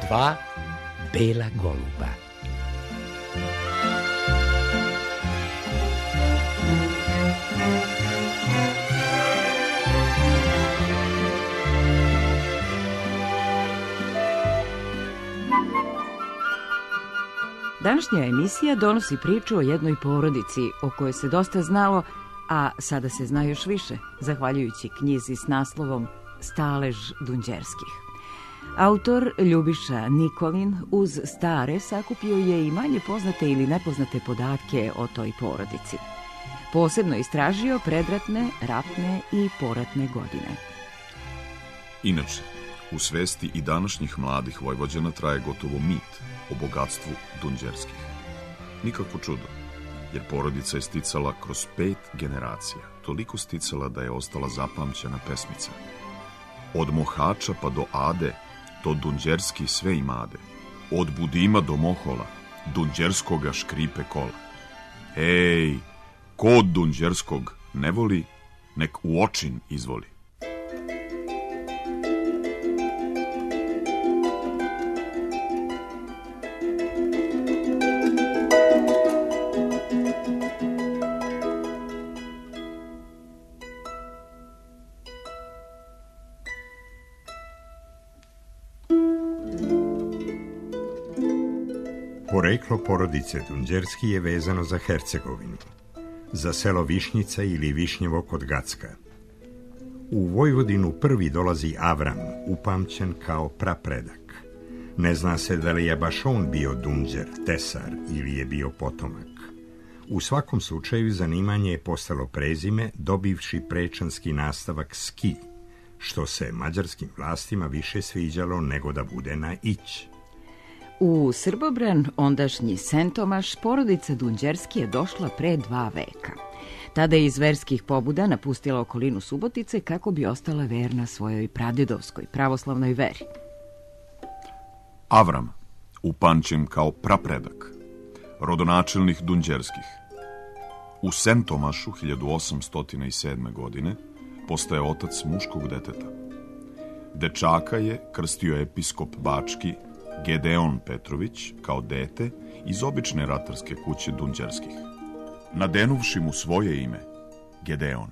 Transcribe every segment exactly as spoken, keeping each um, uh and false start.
dva bela goluba. Današnja emisija donosi priču o jednoj porodici o kojoj se dosta znalo, a sada se zna još više, zahvaljujući knjizi s naslovom Stalež Dunđerskih. Autor Ljubiša Nikolin uz stare sakupio je i manje poznate ili nepoznate podatke o toj porodici. Posebno istražio predratne, ratne i poratne godine. Inače, u svesti i današnjih mladih Vojvođana traje gotovo mit o bogatstvu Dunđerskih. Nikakvo čudo, jer porodica je sticala kroz pet generacija, toliko sticala da je ostala zapamćena pesmica. Od Mohača pa do Ade, to Dunđerski sve imade. Od Budima do Mohola, Dunđerskoga škripe kola. Ej, ko od Dunđerskog ne voli, nek u očin izvoli. Poreklo porodice Dunđerski je vezano za Hercegovinu, za selo Višnjica ili Višnjevo kod Gacka. U Vojvodinu prvi dolazi Avram, upamćen kao prapredak. Ne zna se da li je baš on bio Dunđer, tesar ili je bio potomak. U svakom slučaju zanimanje je postalo prezime, dobivši prečanski nastavak ski, što se mađarskim vlastima više sviđalo nego da bude na ić. U Srbobran, ondašnji Sentomaš, porodica Dunđerski je došla pre dva veka. Tada je iz verskih pobuda napustila okolinu Subotice kako bi ostala verna svojoj pradedovskoj pravoslavnoj veri. Avram, upamćen kao prapredak, rodonačelnik Dunđerskih. U Sentomašu hiljadu osamsto sedme. godine postaje otac muškog deteta. Dečaka je krstio episkop bački Gedeon Petrović kao dete iz obične ratarske kuće Dunđerskih, nadenuvši mu svoje ime, Gedeon.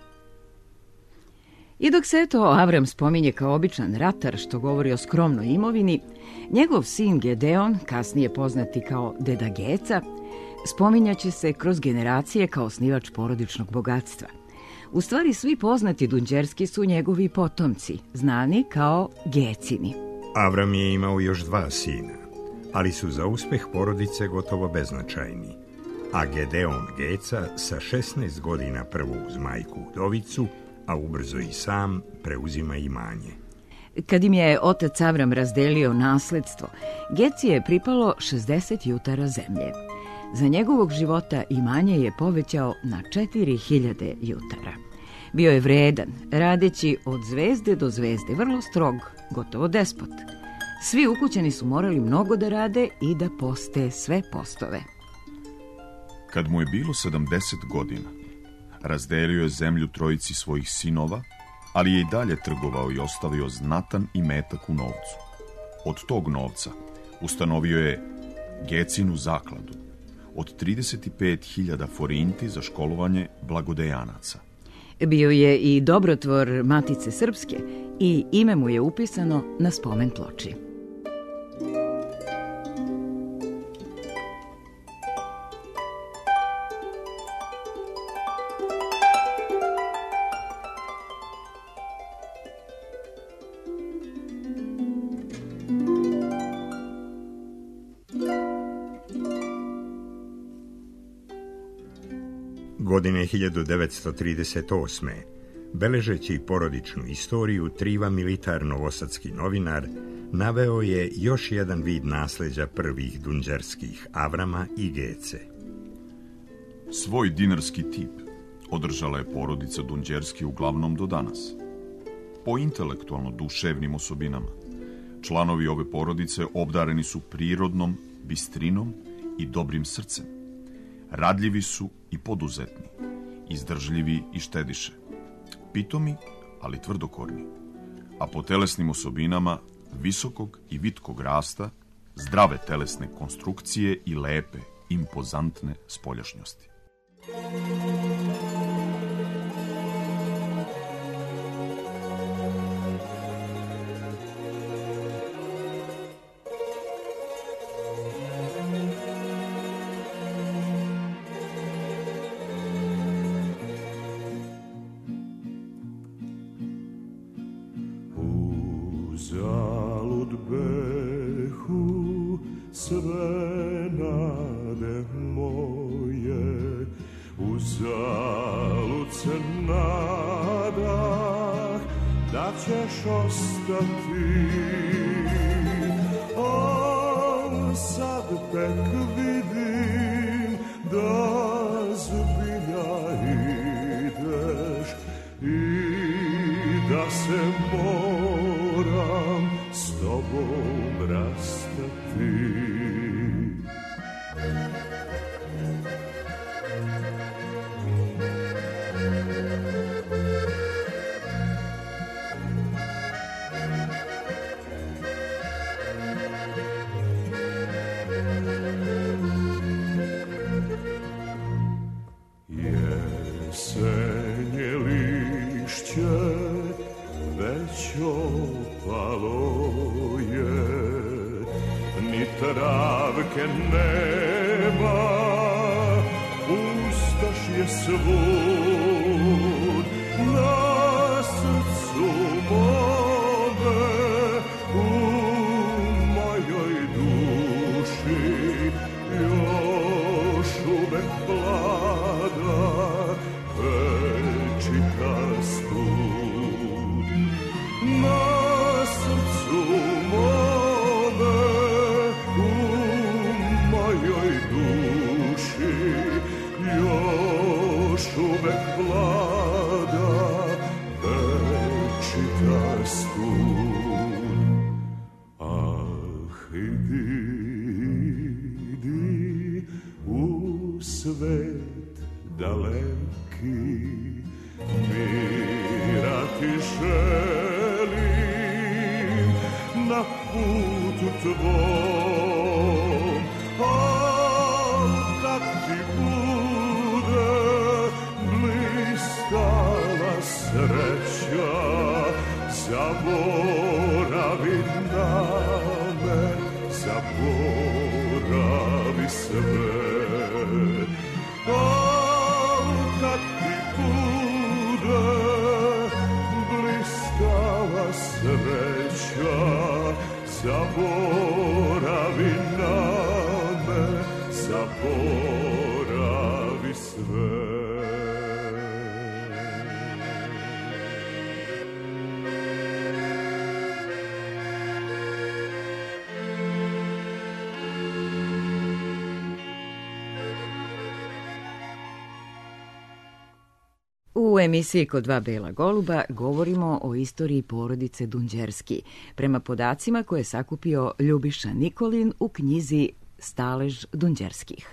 I dok se to Avram spominje kao običan ratar, što govori o skromnoj imovini, njegov sin Gedeon, kasnije poznati kao Deda Geca, spominjaće se kroz generacije kao osnivač porodičnog bogatstva. U stvari, svi poznati Dunđerski su njegovi potomci, znani kao Gecini. Avram je imao još dva sina, ali su za uspeh porodice gotovo beznačajni, a Gedeon Geca sa šesnaest godina prvo uz majku udovicu, a ubrzo i sam preuzima imanje. Kad im je otac Avram razdelio nasledstvo, Geci je pripalo šezdeset jutara zemlje. Za njegovog života imanje je povećao na četiri hiljade jutara. Bio je vredan, radeći od zvezde do zvezde, vrlo strog, gotovo despot. Svi ukućani su morali mnogo da rade i da poste sve postove. Kad mu je bilo sedamdeset godina, razdelio je zemlju trojici svojih sinova, ali je i dalje trgovao i ostavio znatan imetak u novcu. Od tog novca ustanovio je Gecinu zakladu od trideset pet hiljada forinti za školovanje blagodejanaca. Bio je i dobrotvor Matice Srpske i ime mu je upisano na spomen ploči. Godine hiljadu devetsto trideset osme. beležeći porodičnu istoriju, Triva Militar, novosadski novinar, naveo je još jedan vid nasleđa prvih Dunđerskih, Avrama i Gece. Svoj dinarski tip održala je porodica Dunđerski uglavnom do danas. Po intelektualno-duševnim osobinama, članovi ove porodice obdareni su prirodnom bistrinom i dobrim srcem. Radljivi su i poduzetni, izdržljivi i štediše, pitomi, ali tvrdokorni, a po telesnim osobinama visokog i vitkog rasta, zdrave telesne konstrukcije i lepe, impozantne spoljašnjosti. Uzalud behu sve nade moje, uzalud se nadah da ćeš ostati, a sad tek vidim da zbilja ideš i da se moram s tobom rastati. Jesenje lišće već opalo je, ni travke nema, pustoš je svud. Na srcu mome, u mojoj duši još uvek vlada večita stud. Na srcu mome, u mojoj duši još uvek vlada večita stud. Ah, idi, idi u svet daleki, mira ti želim na putu tvom. Al kad ti bude blistala sreća, zaboravi na me, zaboravi sve. Al kad ti bude blistala sreća, zaboravi na me, zaboravi sve. U emisiji Kod dva bela goluba govorimo o istoriji porodice Dunđerski, prema podacima koje je sakupio Ljubiša Nikolin u knjizi Stalež Dunđerskih.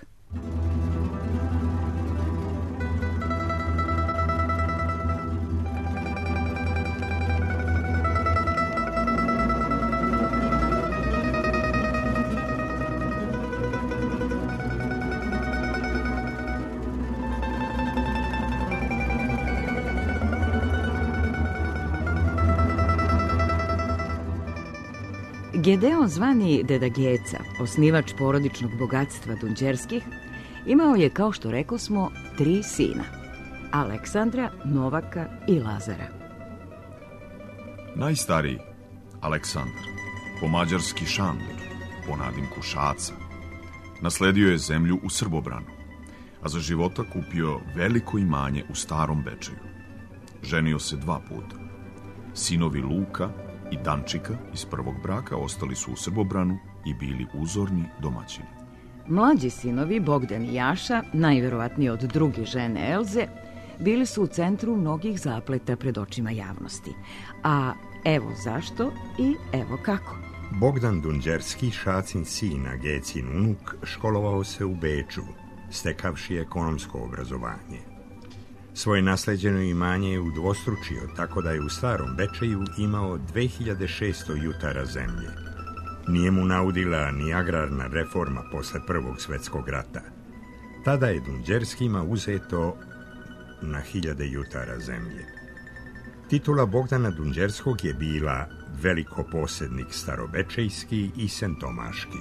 Gedeon zvani Deda Geca, osnivač porodičnog bogatstva Dunđerskih, imao je, kao što rekosmo, tri sina: Aleksandra, Novaka i Lazara. Najstariji, Aleksandar, po mađarski Šandor, po nadimku Šaca, nasledio je zemlju u Srbobranu, a za života kupio veliko imanje u Starom Bečeju. Ženio se dva puta. Sinovi Luka i Dančika iz prvog braka ostali su u Srbobranu i bili uzorni domaćini. Mlađi sinovi, Bogdan i Jaša, najverovatnije od druge žene Elze, bili su u centru mnogih zapleta pred očima javnosti. A evo zašto i evo kako. Bogdan Dunđerski, Šacin sin, a Gecin unuk, školovao se u Beču, stekavši ekonomsko obrazovanje. Svoje nasleđeno imanje je udvostručio, tako da je u starom Bečeju imao dve hiljade šesto jutara zemlje. Nije mu naudila ni agrarna reforma posle Prvog svetskog rata. Tada je Dunđerskima uzeto na hiljade jutara zemlje. Titula Bogdana Dunđerskog je bila velikoposednik starobečejski i sentomaški.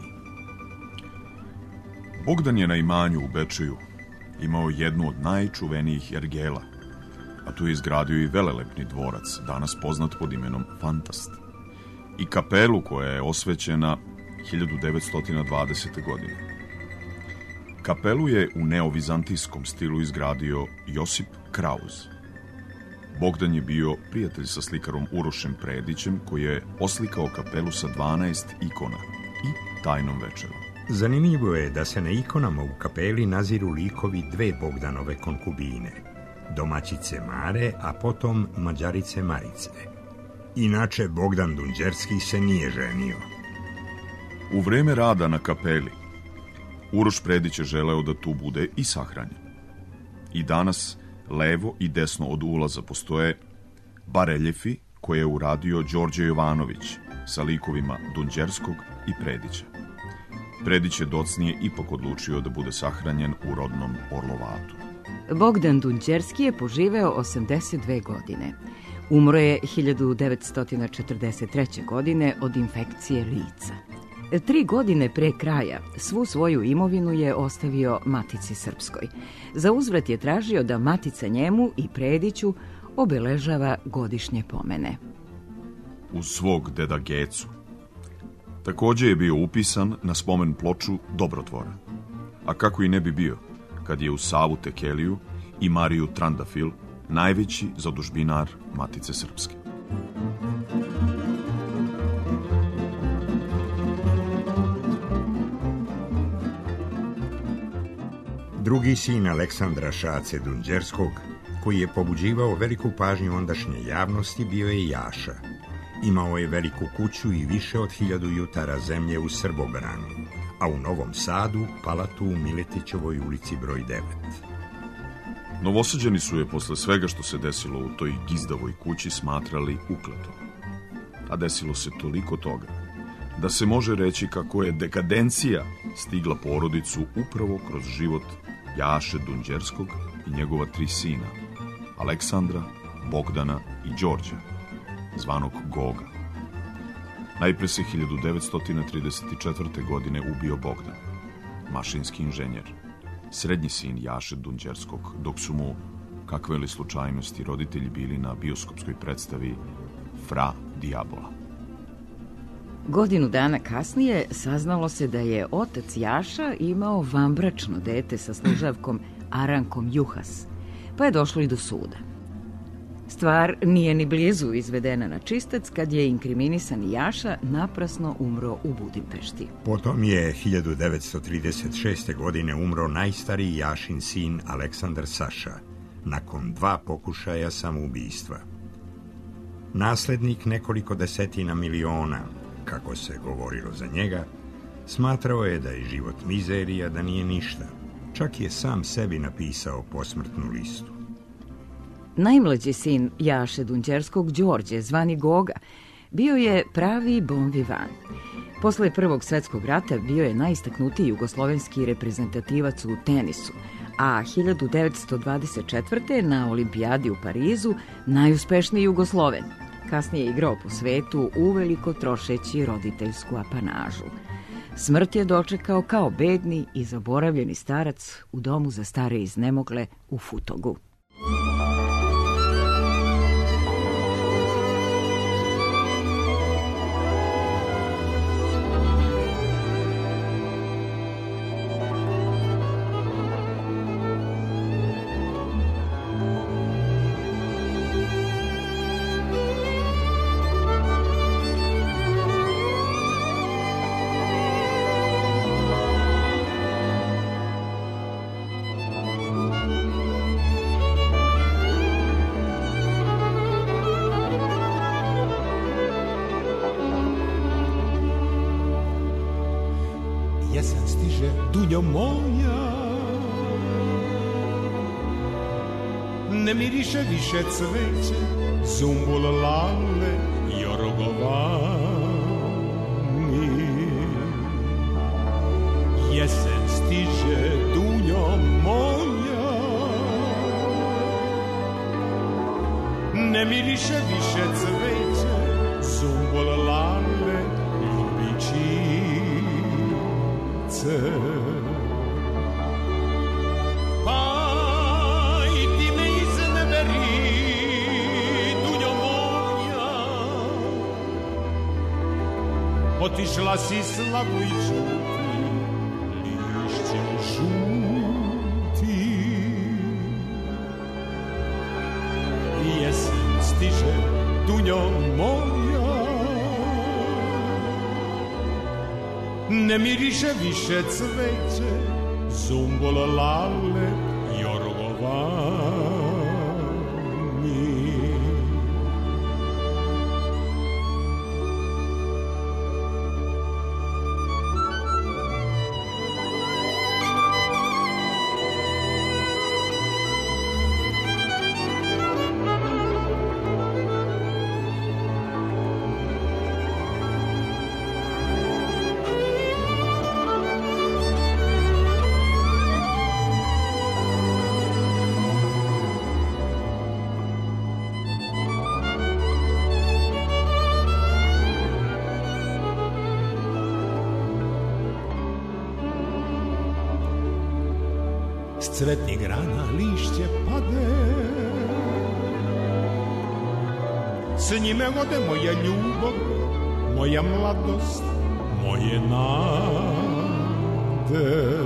Bogdan je na imanju u Bečeju imao jednu od najčuvenijih ergela, a tu je izgradio i velelepni dvorac, danas poznat pod imenom Fantast, i kapelu koja je osvećena hiljadu devetsto dvadesete. godine. Kapelu je u neovizantijskom stilu izgradio Josip Krauz. Bogdan je bio prijatelj sa slikarom Urošem Predićem, koji je oslikao kapelu sa dvanaest ikona i tajnom večerom. Zanimljivo je da se na ikonama u kapeli naziru likovi dve Bogdanove konkubine, domaćice Mare, a potom Mađarice Marice. Inače, Bogdan Dunđerski se nije ženio. U vreme rada na kapeli, Uroš Predić je želeo da tu bude i sahranjen. I danas, levo i desno od ulaza postoje bareljefi koje je uradio Đorđe Jovanović sa likovima Dunđerskog i Predića. Predić je docnije ipak odlučio da bude sahranjen u rodnom Orlovatu. Bogdan Dunđerski je poživeo osamdeset dve godine. Umro je hiljadu devetsto četrdeset treće. godine od infekcije lica. Tri godine pre kraja svu svoju imovinu je ostavio Matici Srpskoj. Za uzvrat je tražio da Matica njemu i Prediću obeležava godišnje pomene. Uz svog deda Gecu. Takođe je bio upisan na spomen ploču Dobrotvora. A kako i ne bi bio, kad je u Savu Tekeliju i Mariju Trandafil najveći zadužbinar Matice Srpske. Drugi sin Aleksandra Šace Dunđerskog, koji je pobuđivao veliku pažnju ondašnje javnosti, bio je Jaša. Imao je veliku kuću i više od hiljadu jutara zemlje u Srbobranu, a u Novom Sadu palatu u Miletićevoj ulici broj devet. Novosađani su je posle svega što se desilo u toj gizdavoj kući smatrali ukletom. A desilo se toliko toga da se može reći kako je dekadencija stigla porodicu upravo kroz život Jaše Dunđerskog i njegova tri sina, Aleksandra, Bogdana i Đorđa, zvanog Goga. Najpre se hiljadu devetsto trideset četvrte. godine ubio Bogdan, mašinski inženjer, srednji sin Jaše Dunđerskog, dok su mu, kakve li slučajnosti, roditelji bili na bioskopskoj predstavi Fra Diabola. Godinu dana kasnije saznalo se da je otac Jaša imao vanbračno dete sa služavkom Arankom Juhas, pa je došlo i do suda. Stvar nije ni blizu izvedena na čistac kad je inkriminisan Jaša naprasno umro u Budimpešti. Potom je hiljadu devetsto trideset šeste. godine umro najstariji Jašin sin Aleksandar Saša, nakon dva pokušaja samoubistva. Naslednik nekoliko desetina miliona, kako se govorilo za njega, smatrao je da je život mizerija, da nije ništa. Čak je sam sebi napisao posmrtnu listu. Najmlađi sin Jaše Dunđerskog, Đorđe, zvani Goga, bio je pravi bon vivant. Posle Prvog svetskog rata bio je najistaknutiji jugoslovenski reprezentativac u tenisu, a hiljadu devetsto dvadeset četvrte. na Olimpijadi u Parizu najuspešniji Jugosloven. Kasnije je igrao po svetu, uveliko trošeći roditeljsku apanažu. Smrt je dočekao kao bedni i zaboravljeni starac u domu za stare i iznemogle u Futogu. Jesen stiže, Dunjo moja, ne miriše više cveće, zumbul, lale, jorgovani. Jesen stiže, dunjo moja, ne miriše više cveće, zumbul, lale, ljubičice. Otišla si slavu i čuti, lišće žuti. Jesen stiže, dunjo moja, ne miriše više cveće, zumbul, lale, jorgovani. S cvetnih grana lišće pade, s njime ode moja ljubav, moja mladost, moje nade.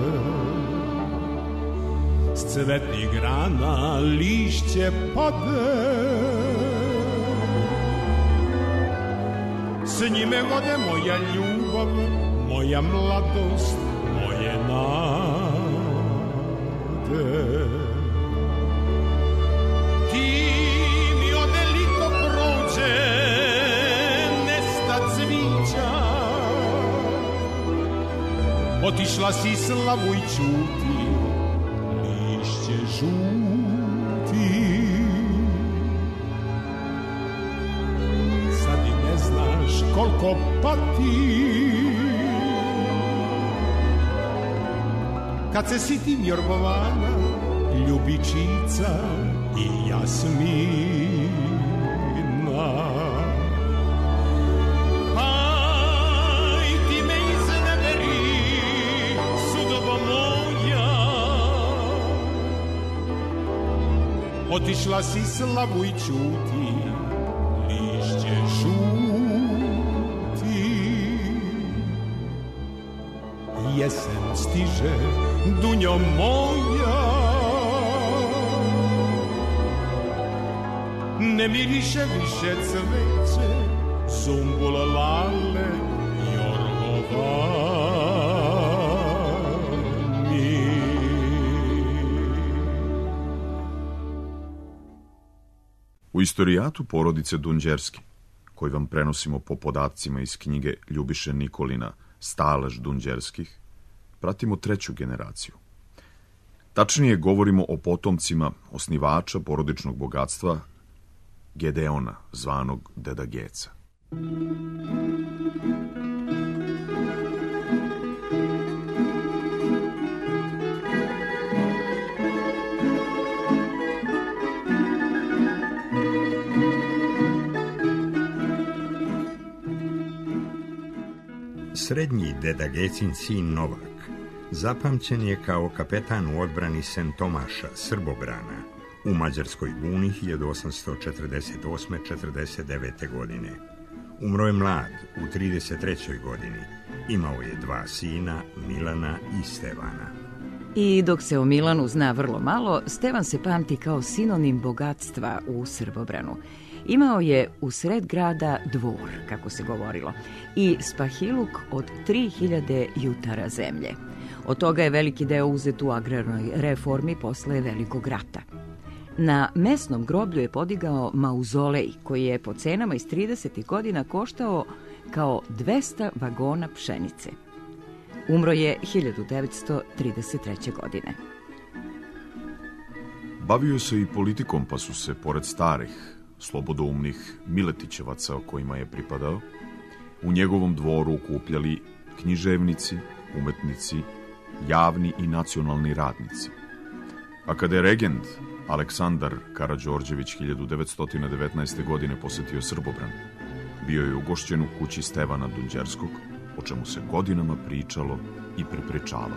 S cvetnih grana lišće pade, s njime ode moja ljubav, moja mladost, moje nade. Ti mi ode lito prođe, nesta cvića, otišla si slavu i čuti, lišće žuti. Sad i ne znaš koliko pati, kad se sitim jorgovana, ljubičica i jasmina. Aj, ti me izneveri, sudova moja, otišla si slavu i čuti, lišće žuti. Jesen stiže, dunjo moja, ne miriše više cveće, zumbul, lale, jorgovani. U istorijatu porodice Dunđerski, koji vam prenosimo po podacima iz knjige Ljubiše Nikolina Stalež Dunđerskih, pratimo treću generaciju. Tačnije govorimo o potomcima osnivača porodičnog bogatstva Gedeona, zvanog Deda Geca. Srednji Deda Gecin sin Novak zapamćen je kao kapetan u odbrani Sen Tomaša, Srbobrana, u Mađarskoj buni hiljadu osamsto četrdeset osme do četrdeset devete. godine. Umro je mlad, u trideset trećoj godini. Imao je dva sina, Milana i Stevana. I dok se o Milanu zna vrlo malo, Stevan se pamti kao sinonim bogatstva u Srbobranu. Imao je u sred grada dvor, kako se govorilo, i spahiluk od tri hiljade jutara zemlje. Od toga je veliki deo uzet u agrarnoj reformi posle Velikog rata. Na mesnom groblju je podigao mauzolej, koji je po cenama iz tridesetih godina koštao kao dvesta vagona pšenice. Umro je hiljadu devetsto trideset treće. godine. Bavio se i politikom, pa su se, pored starih, slobodoumnih Miletićevaca o kojima je pripadao, u njegovom dvoru okupljali književnici, umetnici, javni i nacionalni radnici. A kada je regent Aleksandar Karađorđević hiljadu devetsto devetnaeste. godine posetio Srbobran, bio je ugošćen u kući Stevana Dunđerskog, o čemu se godinama pričalo i prepričavalo.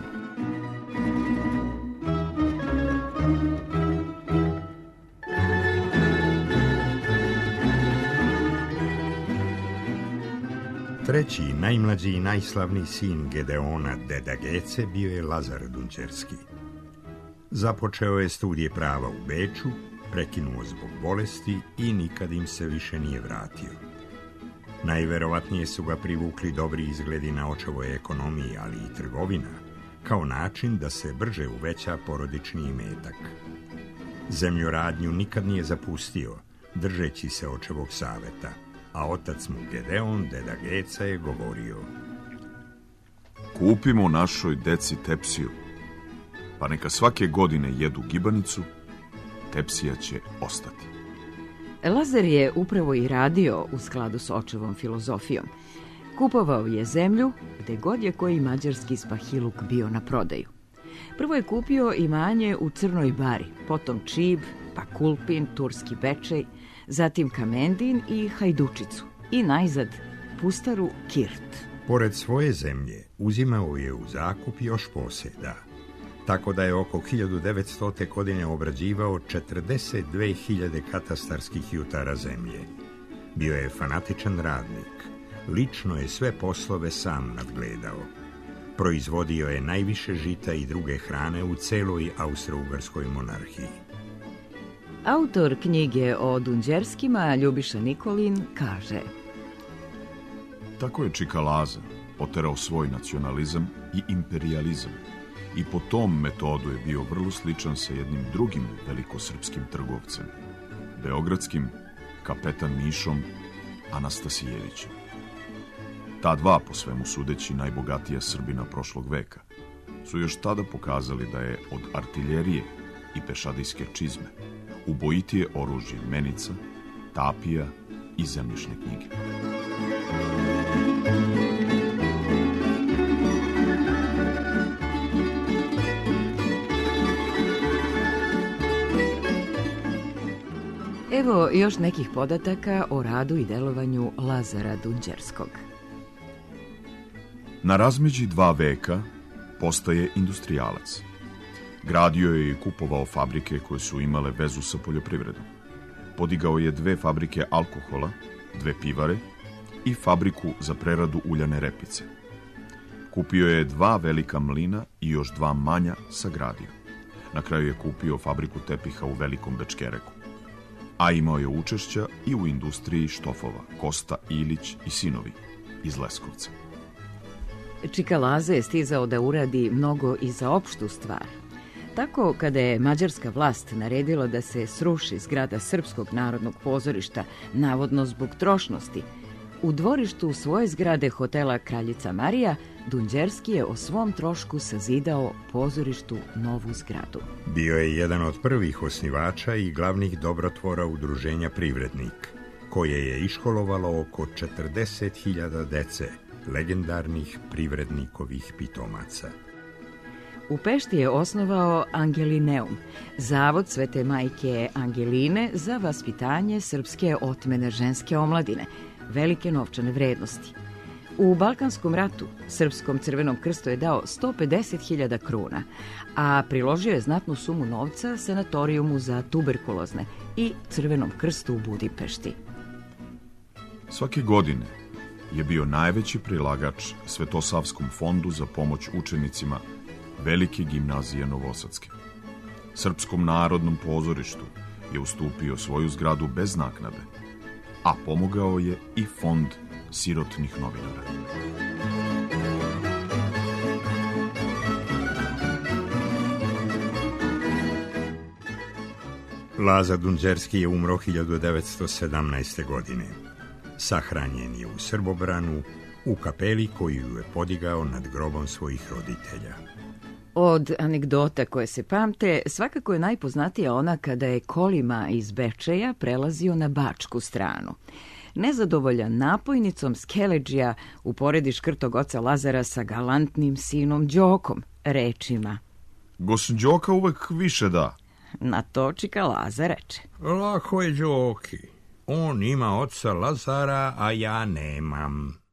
Treći, najmlađi i najslavniji sin Gedeona, deda Gece, bio je Lazar Dunđerski. Započeo je studije prava u Beču, prekinuo zbog bolesti i nikad im se više nije vratio. Najverovatnije su ga privukli dobri izgledi na očevoj ekonomiji, ali i trgovina, kao način da se brže uveća porodični imetak. Zemljoradnju nikad nije zapustio, držeći se očevog saveta, a otac mu Gedeon, deda Geca, je govorio: kupimo našoj deci tepsiju, pa neka svake godine jedu gibanicu, tepsija će ostati. Lazar je upravo i radio u skladu s očevom filozofijom. Kupovao je zemlju gde god je koji mađarski spahiluk bio na prodaju. Prvo je kupio imanje u Crnoj Bari, potom Čib, pa Kulpin, Turski Bečej, zatim Kamendin i Hajdučicu i najzad pustaru Kirt. Pored svoje zemlje uzimao je u zakup još posjeda, tako da je oko hiljadu devetstote. godine obrađivao četrdeset dve hiljade katastarskih jutara zemlje. Bio je fanatičan radnik, lično je sve poslove sam nadgledao. Proizvodio je najviše žita i druge hrane u celoj Austro-Ugarskoj monarhiji. Autor knjige o Dunđerskima, Ljubiša Nikolin, kaže: tako je Čika Laza poterao svoj nacionalizam i imperijalizam i po tom metodu je bio vrlo sličan sa jednim drugim velikosrpskim trgovcem, beogradskim kapetan Mišom Anastasijevićem. Ta dva, po svemu sudeći, najbogatija Srbina prošlog veka su još tada pokazali da je od artiljerije i pešadijske čizme ubojitije oružje menica, tapija i zemljišne knjige. Evo još nekih podataka o radu i delovanju Lazara Dunđerskog. Na razmeđi dva veka postaje industrijalac. Gradio je i kupovao fabrike koje su imale vezu sa poljoprivredom. Podigao je dve fabrike alkohola, dve pivare i fabriku za preradu uljane repice. Kupio je dva velika mlina i još dva manja sagradio. Na kraju je kupio fabriku tepiha u Velikom Bečkereku. A imao je učešća i u industriji štofova, Kosta Ilić i sinovi iz Leskovca. Čika Laza je stizao da uradi mnogo i za opštu stvar. Tako, kada je mađarska vlast naredila da se sruši zgrada Srpskog narodnog pozorišta, navodno zbog trošnosti, u dvorištu svoje zgrade hotela Kraljica Marija, Dunđerski je o svom trošku sazidao pozorištu novu zgradu. Bio je jedan od prvih osnivača i glavnih dobrotvora udruženja Privrednik, koje je iškolovalo oko četrdeset hiljada dece, legendarnih privrednikovih pitomaca. U Pešti je osnovao Angelineum, zavod Svete majke Angeline za vaspitanje srpske otmene ženske omladine, velike novčane vrednosti. U Balkanskom ratu Srpskom crvenom krstu je dao sto pedeset hiljada kruna, a priložio je znatnu sumu novca sanatorijumu za tuberkulozne i Crvenom krstu u Budimpešti. Svake godine je bio najveći prilagač Svetosavskom fondu za pomoć učenicima Velike gimnazije Novosadske. Srpskom narodnom pozorištu je ustupio svoju zgradu bez naknade, a pomogao je i fond sirotnih novinara. Laza Dunđerski je umro hiljadu devetsto sedamnaeste. godine. Sahranjen je u Srbobranu, u kapeli koju je podigao nad grobom svojih roditelja. Od anegdota koje se pamte, svakako je najpoznatija ona kada je kolima iz Bečeja prelazio na bačku stranu. Nezadovoljan napojnicom, Skeleđija uporedi škrtog oca Lazara sa galantnim sinom Đokom, rečima: Gosun Đoka uvek više da. Na to čika Lazar reče: Lako je Đoki. On ima oca Lazara, a ja nemam.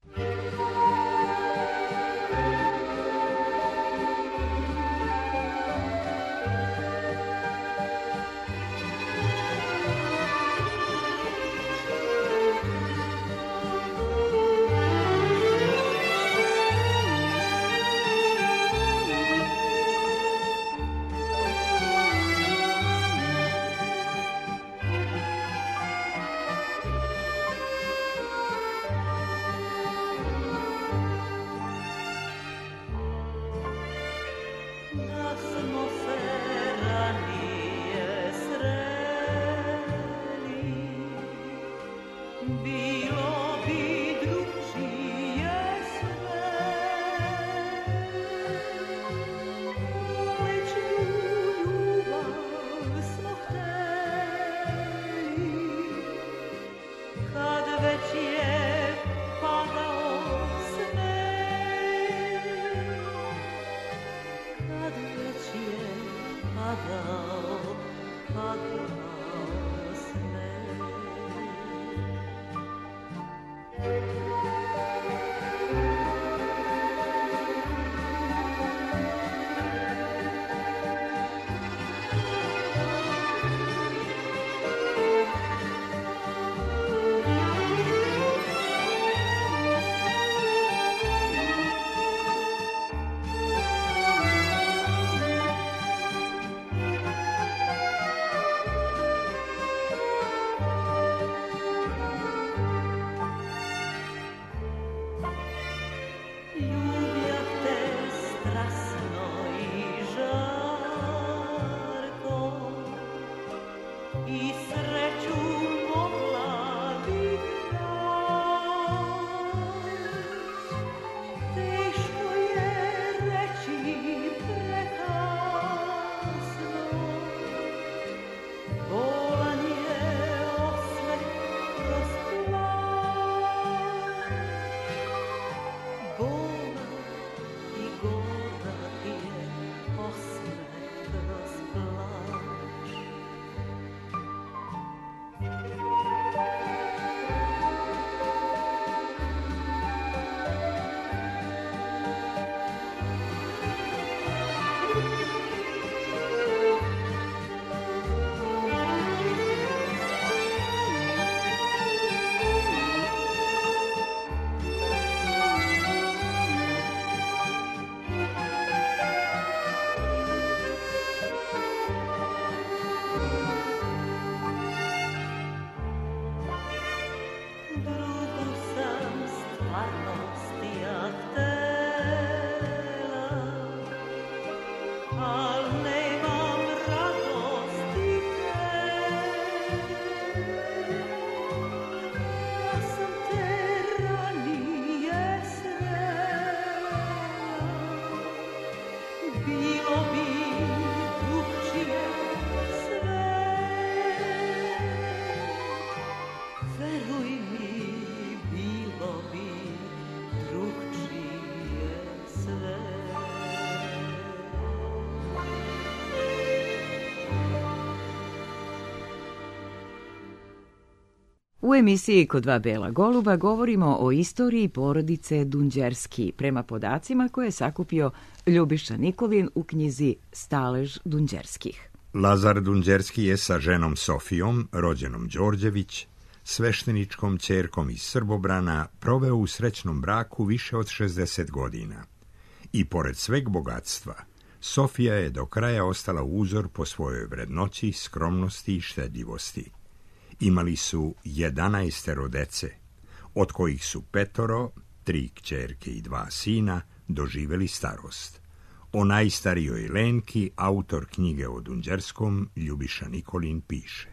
U emisiji Kod dva bela goluba govorimo o istoriji porodice Dunđerski prema podacima koje je sakupio Ljubiša Nikolin u knjizi Stalež Dunđerskih. Lazar Dunđerski je sa ženom Sofijom, rođenom Đorđević, svešteničkom ćerkom iz Srbobrana, proveo u srećnom braku više od šezdeset godina. I pored sveg bogatstva, Sofija je do kraja ostala uzor po svojoj vrednoći, skromnosti i štedljivosti. Imali su jedanaestero dece, od kojih su petoro, tri kćerke i dva sina, doživeli starost. O najstarijoj Lenki autor knjige o Dunđerskom Ljubiša Nikolin piše: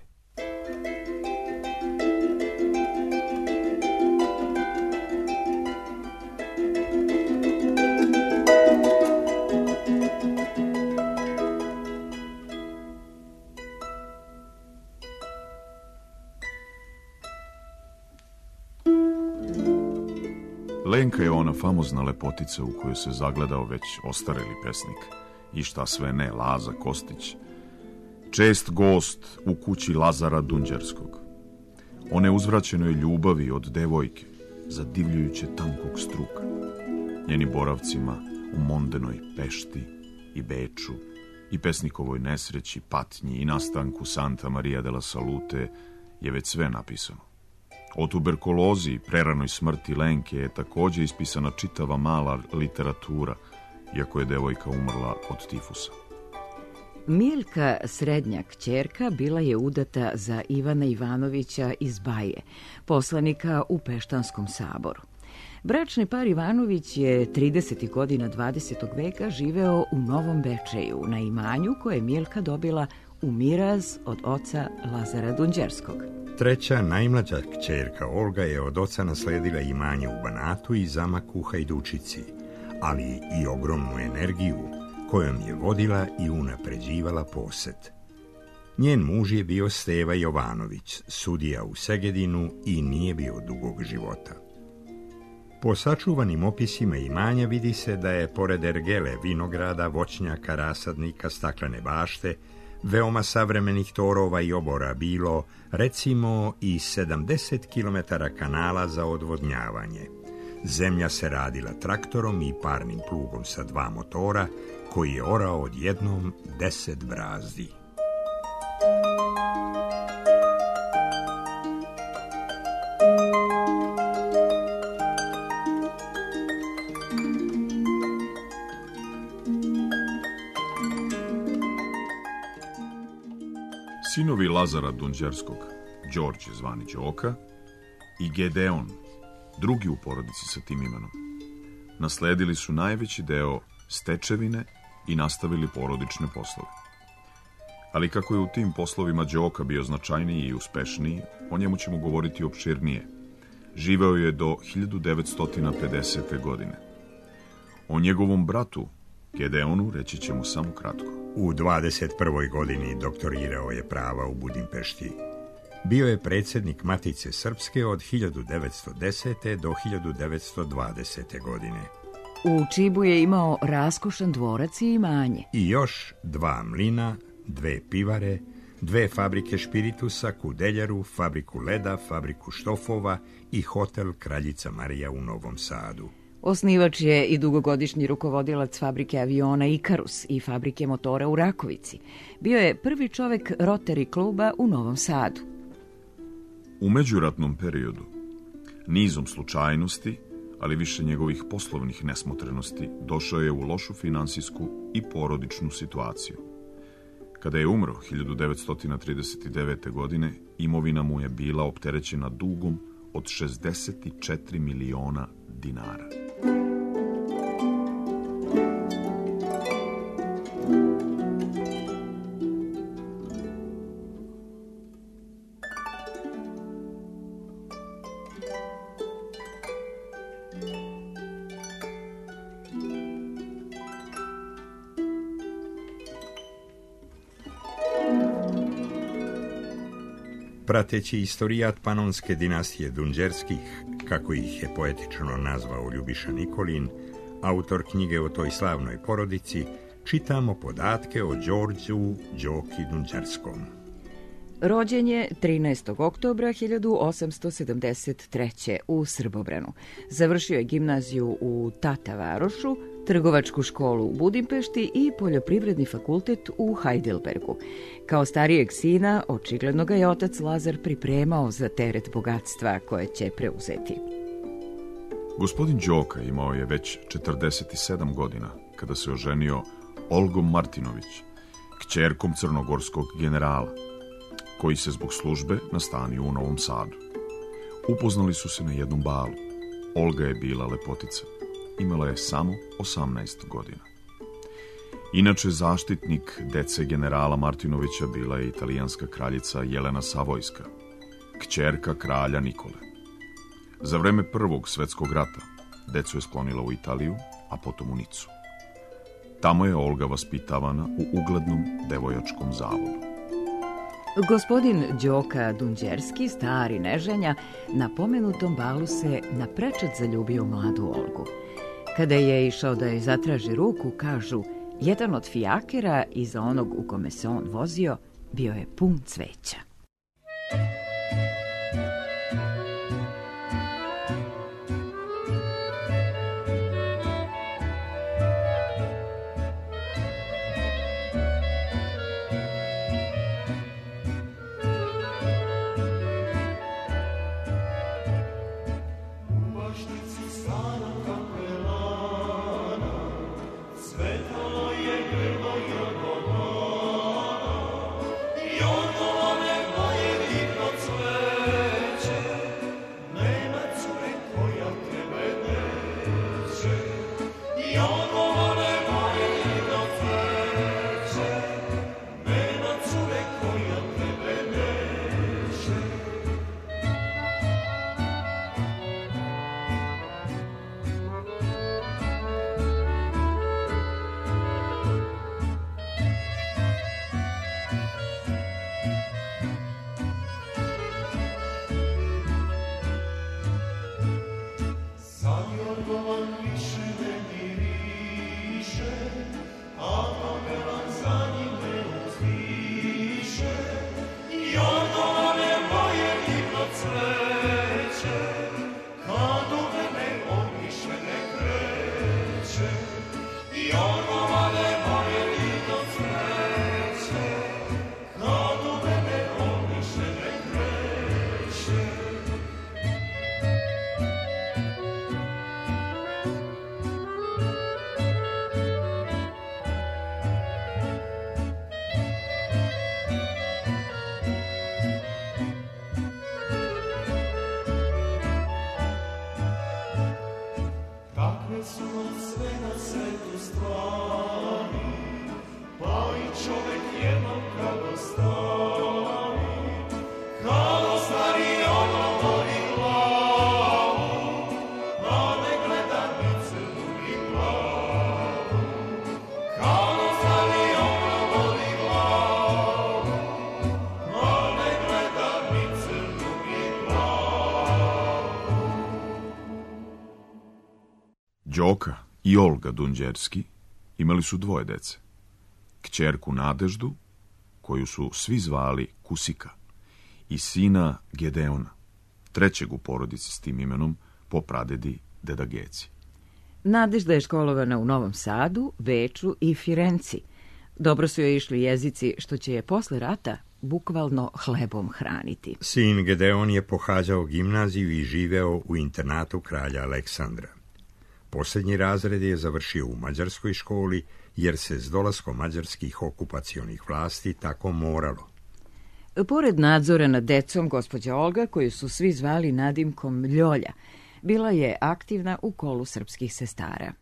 Lenka je ona famozna lepotica u kojoj se zagledao već ostareli pesnik i šta sve ne, Laza Kostić, čest gost u kući Lazara Dunđerskog, o neuzvraćenoj ljubavi od devojke, zadivljujuće tankog struka, njeni boravcima u Mondenoj Pešti i Beču i pesnikovoj nesreći, patnji i nastanku Santa Maria della Salute je već sve napisano. O tuberkulozi i preranoj smrti Lenke je također ispisana čitava mala literatura, iako je devojka umrla od tifusa. Miljka, srednja kćerka, bila je udata za Ivana Ivanovića iz Baje, poslanika u Peštanskom saboru. Bračni par Ivanović je tridesetih godina dvadesetog veka živeo u Novom Bečeju, na imanju koje je Miljka dobila u miraz od oca Lazara Dunđerskog. Treća, najmlađa kćerka Olga je od oca nasledila imanje u Banatu i zamak u Hajdučici, ali i ogromnu energiju kojom je vodila i unapređivala posed. Njen muž je bio Steva Jovanović, sudija u Segedinu i nije bio dugog života. Po sačuvanim opisima imanja vidi se da je pored ergele, vinograda, voćnjaka, rasadnika, staklene bašte, veoma savremenih torova i obora bilo, recimo, i sedamdeset kilometara kanala za odvodnjavanje. Zemlja se radila traktorom i parnim plugom sa dva motora, koji je orao odjednom deset brazdi. Sinovi Lazara Dunđerskog, Đorđe zvani Đoka, i Gedeon, drugi u porodici sa tim imenom, nasledili su najveći deo stečevine i nastavili porodične poslove. Ali kako je u tim poslovima Đoka bio značajniji i uspešniji, o njemu ćemo govoriti opširnije. Živeo je do hiljadu devetsto pedesete. godine. O njegovom bratu, Gedeonu, reći ćemo samo kratko. U dvadeset prvoj godini doktorirao je prava u Budimpešti. Bio je predsjednik Matice Srpske od hiljadu devetsto desete. do hiljadu devetsto dvadesete. godine. U Čibu je imao raskošan dvorac i imanje. I još dva mlina, dve pivare, dve fabrike špiritusa, kudeljaru, fabriku leda, fabriku štofova i hotel Kraljica Marija u Novom Sadu. Osnivač je i dugogodišnji rukovodilac fabrike aviona Ikarus i fabrike motora u Rakovici. Bio je prvi čovek Rotary kluba u Novom Sadu. U međuratnom periodu, nizom slučajnosti, ali više njegovih poslovnih nesmotrenosti, došao je u lošu finansijsku i porodičnu situaciju. Kada je umro hiljadu devetsto trideset devete. godine, imovina mu je bila opterećena dugom od šezdeset četiri miliona dinara. Prateći istorijat panonske dinastije Dunđerskih, kako ih je poetično nazvao Ljubiša Nikolin, autor knjige o toj slavnoj porodici, čitamo podatke o Đorđu Đoki Dunđerskom. Rođen je trinaestog oktobra hiljadu osamsto sedamdeset treće. u Srbobranu. Završio je gimnaziju u Tatavarošu, trgovačku školu u Budimpešti i poljoprivredni fakultet u Heidelbergu. Kao starijeg sina, očigledno ga je otac Lazar pripremao za teret bogatstva koje će preuzeti. Gospodin Đoka imao je već četrdeset sedam godina kada se oženio Olgom Martinović, kćerkom crnogorskog generala, koji se zbog službe nastanio u Novom Sadu. Upoznali su se na jednom balu. Olga je bila lepotica. Imala je samo osamnaest godina. Inače, zaštitnik dece generala Martinovića bila je italijanska kraljica Jelena Savojska, kćerka kralja Nikole. Za vreme Prvog svetskog rata decu je sklonila u Italiju, a potom u Nicu. Tamo je Olga vaspitavana u uglednom devojačkom zavodu. Gospodin Đoka Dunđerski, stari neženja, na pomenutom balu se na prečac zaljubio u mladu Olgu. Kada je išao da joj zatraži ruku, kažu, jedan od fijakera iza onog u kome se on vozio bio je pun cveća. Đoka i Olga Dunđerski imali su dvoje dece. Kćerku Nadeždu, koju su svi zvali Kusika, i sina Gedeona, trećeg u porodici s tim imenom po pradedi deda Geci. Nadežda je školovana u Novom Sadu, Beču i Firenci. Dobro su joj išli jezici, što će je posle rata bukvalno hlebom hraniti. Sin Gedeon je pohađao gimnaziju i živeo u internatu kralja Aleksandra. Posljednji razred je završio u mađarskoj školi, jer se s dolaskom mađarskih okupacionih vlasti tako moralo. Pored nadzora nad decom, gospođa Olga, koju su svi zvali nadimkom Ljolja, bila je aktivna u kolu srpskih sestara.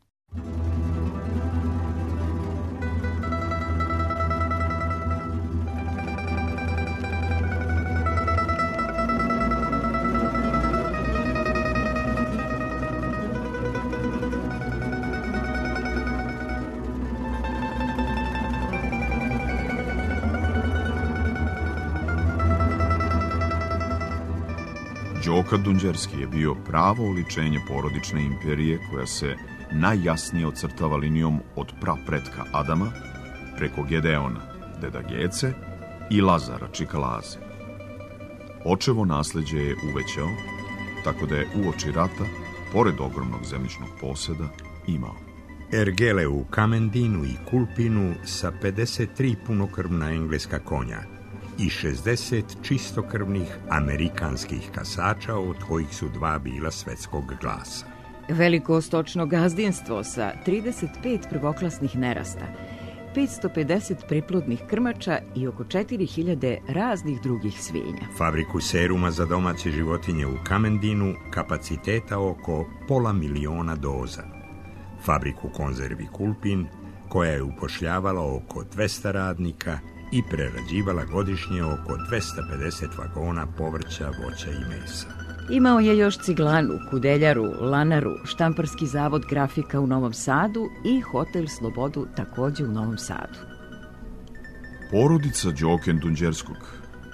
Đoka Dunđerski je bio pravo oličenje porodične imperije koja se najjasnije ocrtava linijom od prapretka Adama preko Gedeona, deda Gece i Lazara Čikalaze. Očevo nasleđe je uvećao, tako da je uoči rata, pored ogromnog zemljišnog poseda, imao ergele u Kamendinu i Kulpinu sa pedeset tri punokrvna engleska konja i šezdeset čistokrvnih amerikanskih kasača, od kojih su dva bila svetskog glasa. Veliko stočno gazdinstvo sa trideset pet prvoklasnih nerasta, petsto pedeset priplodnih krmača i oko četiri hiljade raznih drugih svinja. Fabriku seruma za domaće životinje u Kamendinu, kapaciteta oko pola miliona doza. Fabriku konzervi Kulpin, koja je upošljavala oko dvesta radnika i prerađivala godišnje oko dvesta pedeset vagona povrća, voća i mesa. Imao je još ciglanu, kudeljaru, lanaru, štamparski zavod grafika u Novom Sadu i hotel Slobodu takođe u Novom Sadu. Porodica Đoke Dunđerskog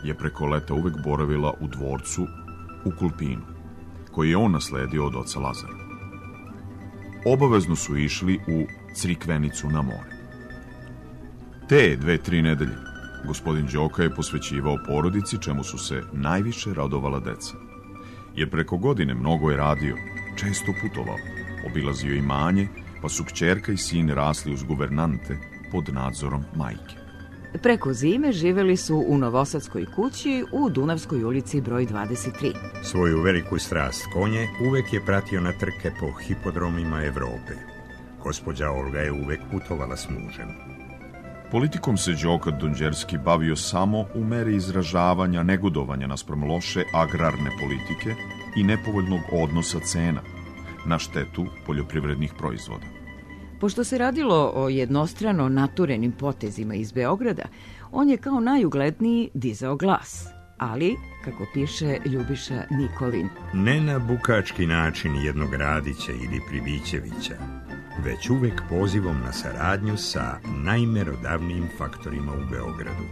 je preko leta uvek boravila u dvorcu u Kulpinu, koji je on nasledio od oca Lazara. Obavezno su išli u Crikvenicu na more. Te dve, tri nedelje gospodin Đoka je posvećivao porodici, čemu su se najviše radovala deca. Jer preko godine mnogo je radio, često putovao, obilazio imanje, pa su kćerka i sin rasli uz guvernante pod nadzorom majke. Preko zime živeli su u Novosadskoj kući u Dunavskoj ulici broj dvadeset tri. Svoju veliku strast konje uvek je pratio na trke po hipodromima Evrope. Gospođa Olga je uvek putovala s mužem. Politikom se Đoka Dunđerski bavio samo u meri izražavanja negodovanja naspram loše agrarne politike i nepovoljnog odnosa cena na štetu poljoprivrednih proizvoda. Pošto se radilo o jednostrano naturenim potezima iz Beograda, on je kao najugledniji dizao glas, ali, kako piše Ljubiša Nikolin, ne na bukački način jednog Radića ili Pribićevića, već uvek pozivom na saradnju sa najmerodavnijim faktorima u Beogradu.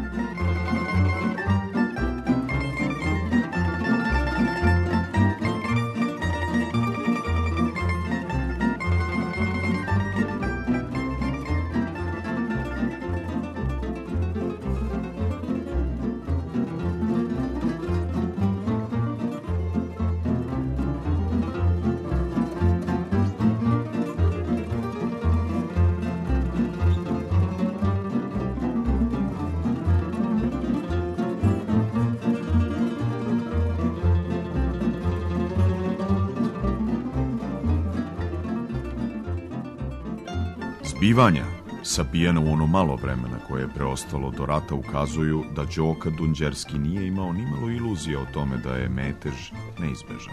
Zbivanja sabijena u ono malo vremena koje je preostalo do rata ukazuju da Đoka Dunđerski nije imao nimalo iluzije o tome da je metež neizbežan.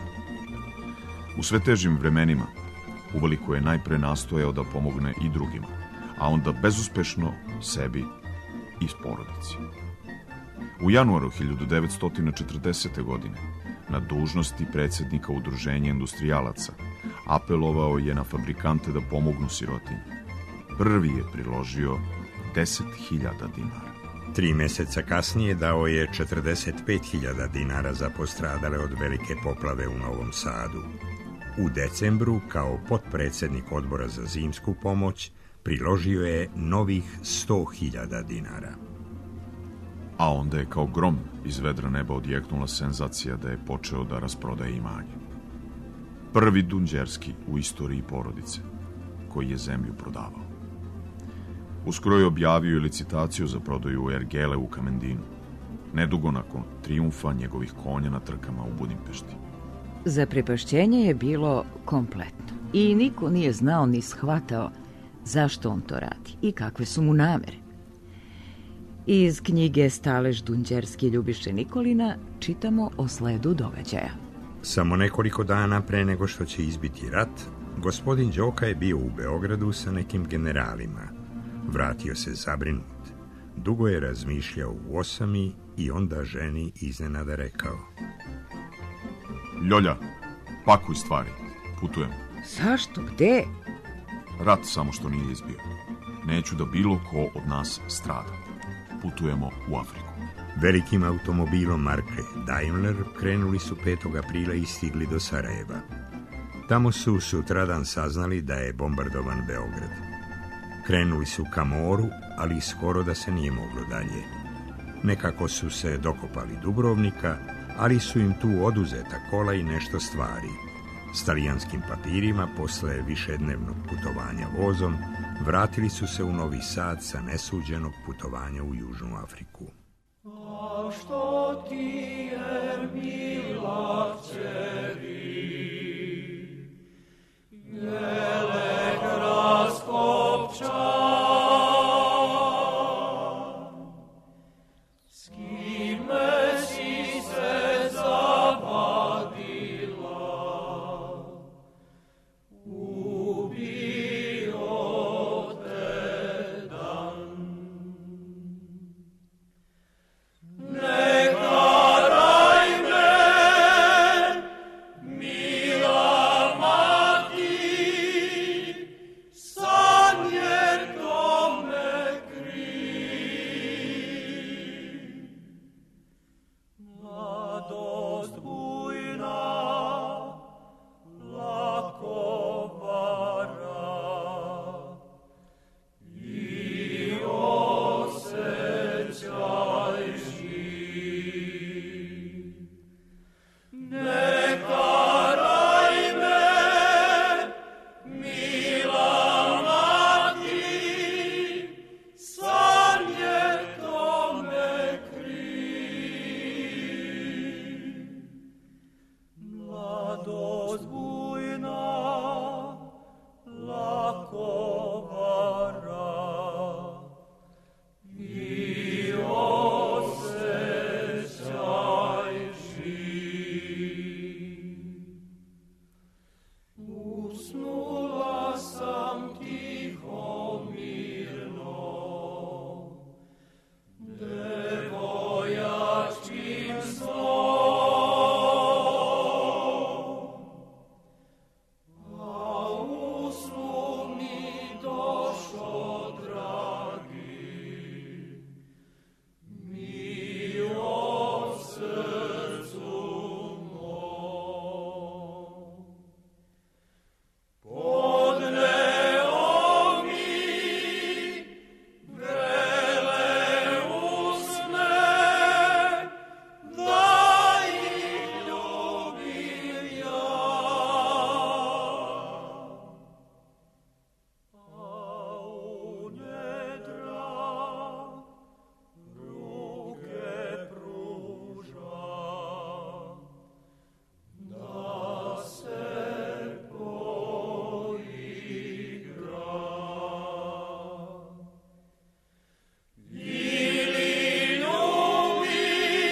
U sve težim vremenima uveliko je najpre nastojao da pomogne i drugima, a onda bezuspešno sebi i porodici. U januaru hiljadu devetsto četrdesete. godine na dužnosti predsjednika Udruženja industrijalaca apelovao je na fabrikante da pomognu sirotinji. Prvi je priložio deset hiljada dinara. Tri meseca kasnije dao je četrdeset pet hiljada dinara za postradale od velike poplave u Novom Sadu. U decembru, kao potpredsjednik odbora za zimsku pomoć, priložio je novih sto hiljada dinara. A onda je kao grom iz vedra neba odjeknula senzacija da je počeo da rasprodaje imanje. Prvi Dunđerski u istoriji porodice koji je zemlju prodavao. Uskoro je objavio i licitaciju za prodaju ergele u Kamendinu, nedugo nakon trijumfa njegovih konja na trkama u Budimpešti. Zaprepašćenje je bilo kompletno i niko nije znao ni shvatao zašto on to radi i kakve su mu namere. Iz knjige Stalež Dunđerski Ljubiše Nikolina čitamo o sledu događaja. Samo nekoliko dana pre nego što će izbiti rat, gospodin Đoka je bio u Beogradu sa nekim generalima. Vratio se zabrinut. Dugo je razmišljao u osami i onda ženi iznenada rekao: Ljolja, pakuj stvari, putujem. Zašto? Gde? Rat samo što nije izbio. Neću da bilo ko od nas strada. Putujemo u Afriku. Velikim automobilom marke Daimler krenuli su petog aprila i stigli do Sarajeva. Tamo su sutradan saznali da je bombardovan Beograd. Krenuli su ka moru, ali skoro da se nije moglo dalje. Nekako su se dokopali Dubrovnika, ali su im tu oduzeta kola i nešto stvari. S talijanskim papirima, posle višednevnog putovanja vozom, vratili su se u Novi Sad sa nesuđenog putovanja u Južnu Afriku. A što ti je mila kćeri, jelek raskopča, s kime si se zavadila, ubio te dan. Neka Usnula sam tiho mirno, devojačkim snom, a u snu mi došlo, dragi, milo srcu mom. Podneo mi vrele usne, da ih ljubim ja. A u nedra ruke pruža, da se poigra. Ili ljubi,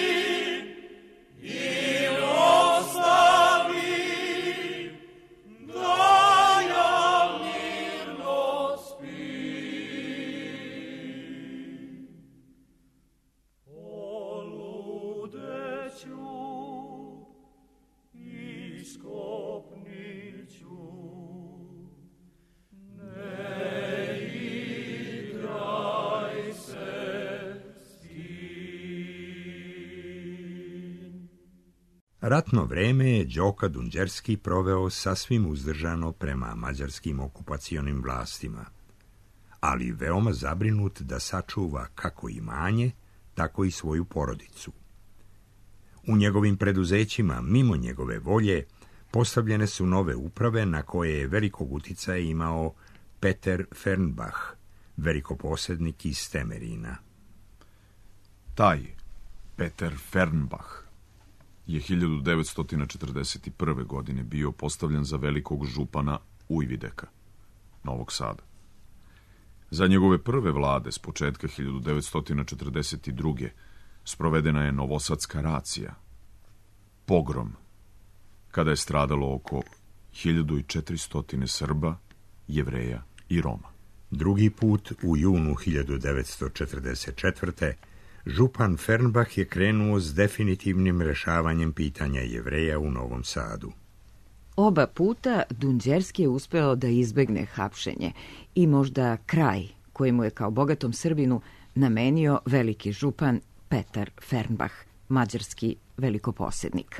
ili ostavi, da ja mirno spim. Poludeću, iskopniću, ne igraj se s tim. Ratno vreme je Đoka Dunđerski proveo sasvim uzdržano prema mađarskim okupacionim vlastima, ali veoma zabrinut da sačuva kako imanje, tako i svoju porodicu. U njegovim preduzećima, mimo njegove volje, postavljene su nove uprave na koje je velikog uticaja imao Peter Fernbach, velikoposjednik iz Temerina. Taj Peter Fernbach je hiljadu devetsto četrdeset prve. godine bio postavljen za velikog župana Ujvideka, Novog Sada. Za njegove prve vlade s početka hiljadu devetsto četrdeset druge. sprovedena je Novosadska racija, pogrom, kada je stradalo oko hiljadu četiristo Srba, Jevreja i Roma. Drugi put, u junu hiljadu devetsto četrdeset četvrte. župan Fernbach je krenuo s definitivnim rešavanjem pitanja Jevreja u Novom Sadu. Oba puta Dunđerski je uspeo da izbegne hapšenje i možda kraj koji mu je kao bogatom Srbinu namenio veliki župan Petar Fernbach, mađarski velikoposjednik.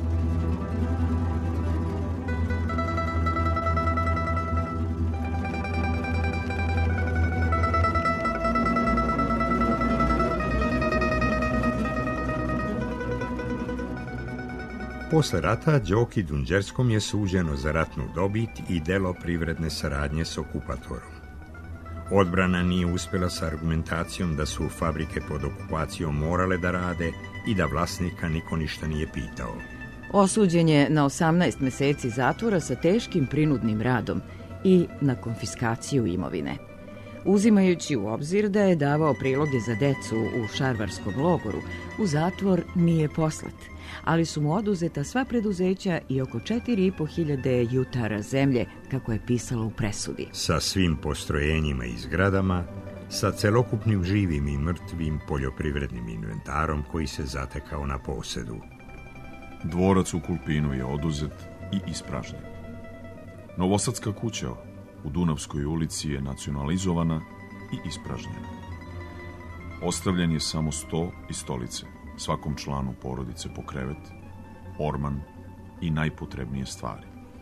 Posle rata Đoki Dunđerskom je suđeno za ratnu dobit i delo privredne saradnje s okupatorom. Odbrana nije uspjela sa argumentacijom da su fabrike pod okupacijom morale da rade i da vlasnika niko ništa nije pitao. Osuđen je na osamnaest meseci zatvora sa teškim prinudnim radom i na konfiskaciju imovine. Uzimajući u obzir da je davao priloge za decu u šarvarskom logoru, u zatvor nije poslat, ali su mu oduzeta sva preduzeća i oko četiri i po hiljade jutara zemlje, kako je pisalo u presudi. Sa svim postrojenjima i zgradama, sa celokupnim živim i mrtvim poljoprivrednim inventarom koji se zatekao na posedu. Dvorac u Kulpinu je oduzet i ispražnjen. Novosadska kuća u Dunavskoj ulici je nacionalizovana i ispražnjena. Ostavljen je samo sto i stolice, svakom članu porodice po krevet, orman i najpotrebnije stvari.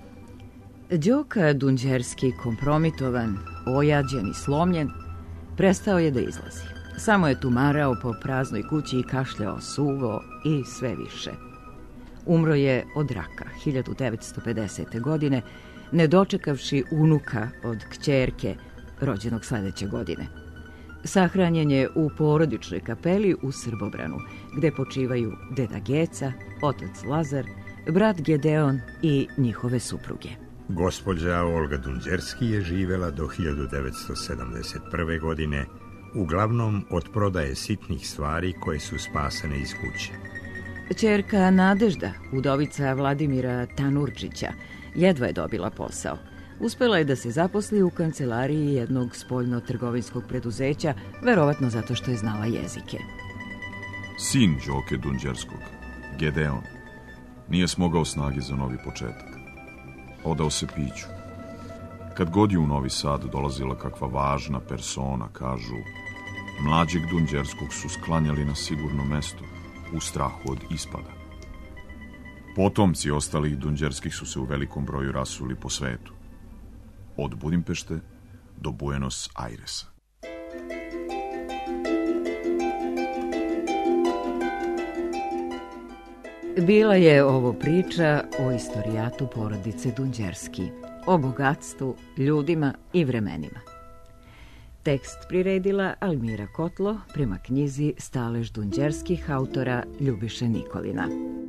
Đoka Dunđerski, kompromitovan, ojađen i slomljen, prestao je da izlazi. Samo je tumarao po praznoj kući i kašljao suvo i sve više. Umro je od raka hiljadu devetsto pedesete. godine, ne dočekavši unuka od kćerke, rođenog sledeće godine. Sahranjen je u porodičnoj kapeli u Srbobranu, gde počivaju deda Geca, otac Lazar, brat Gedeon i njihove supruge. Gospođa Olga Dunđerski je živela do hiljadu devetsto sedamdeset prve. godine, uglavnom od prodaje sitnih stvari koje su spasene iz kuće. Ćerka Nadežda, udovica Vladimira Tanurčića, Jedva je dobila posao. Uspela je da se zaposli u kancelariji jednog spoljno-trgovinskog preduzeća, verovatno zato što je znala jezike. Sin Đoke Dunđerskog, Gedeon, nije smogao snage za novi početak. Odao se piću. Kad god je u Novi Sad dolazila kakva važna persona, kažu, mlađeg Dunđerskog su sklanjali na sigurno mesto, u strahu od ispada. Potomci ostalih Dunđerskih su se u velikom broju rasuli po svetu. Od Budimpešte do Buenos Airesa. Bila je ovo priča o istorijatu porodice Dunđerski, o bogatstvu, ljudima i vremenima. Tekst priredila Almira Kotlo prema knjizi Stalež Dunđerskih autora Ljubiše Nikolina.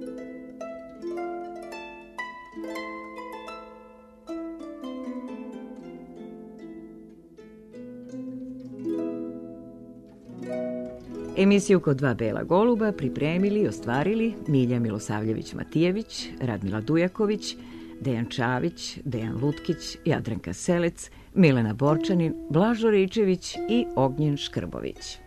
Emisiju Kod dva bela goluba pripremili i ostvarili Milja Milosavljević-Matijević, Radmila Dujaković, Dejan Čavić, Dejan Lutkić, Jadranka Selec, Milena Borčanin, Blažo Ričević i Ognjen Škrbović.